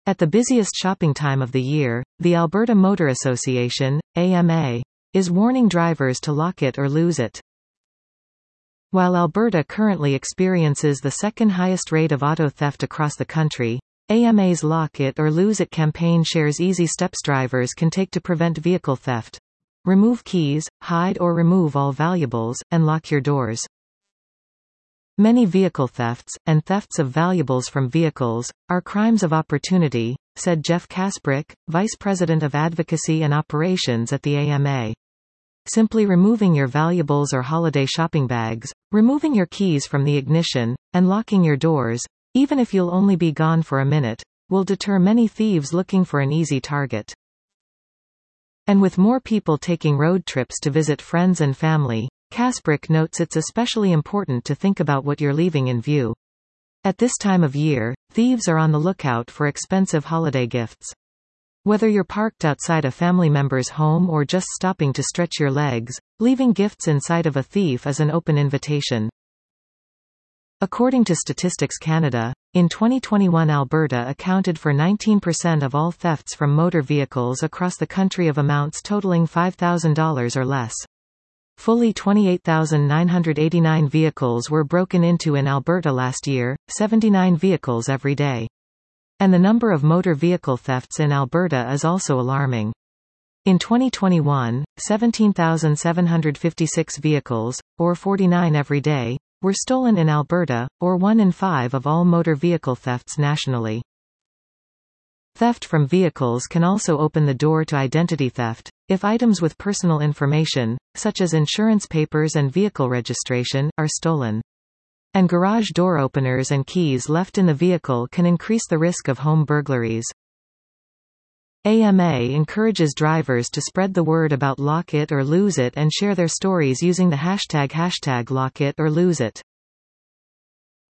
At the busiest shopping time of the year, the Alberta Motor Association, AMA, is warning drivers to lock it or lose it. While Alberta currently experiences the second highest rate of auto theft across the country, AMA's Lock It or Lose It campaign shares easy steps drivers can take to prevent vehicle theft. Remove keys, hide or remove all valuables, and lock your doors. Many vehicle thefts, and thefts of valuables from vehicles, are crimes of opportunity, said Jeff Kasprick, Vice President of Advocacy and Operations at the AMA. Simply removing your valuables or holiday shopping bags, removing your keys from the ignition, and locking your doors, even if you'll only be gone for a minute, will deter many thieves looking for an easy target. And with more people taking road trips to visit friends and family, Kasprick notes it's especially important to think about what you're leaving in view. At this time of year, thieves are on the lookout for expensive holiday gifts. Whether you're parked outside a family member's home or just stopping to stretch your legs, leaving gifts in sight of a thief is an open invitation. According to Statistics Canada, in 2021 Alberta accounted for 19% of all thefts from motor vehicles across the country of amounts totaling $5,000 or less. Fully 28,989 vehicles were broken into in Alberta last year, 79 vehicles every day. And the number of motor vehicle thefts in Alberta is also alarming. In 2021, 17,756 vehicles, or 49 every day, were stolen in Alberta, or 1 in 5 of all motor vehicle thefts nationally. Theft from vehicles can also open the door to identity theft, if items with personal information, such as insurance papers and vehicle registration, are stolen. And garage door openers and keys left in the vehicle can increase the risk of home burglaries. AMA encourages drivers to spread the word about Lock It or Lose It and share their stories using the hashtag #LockItOrLoseIt.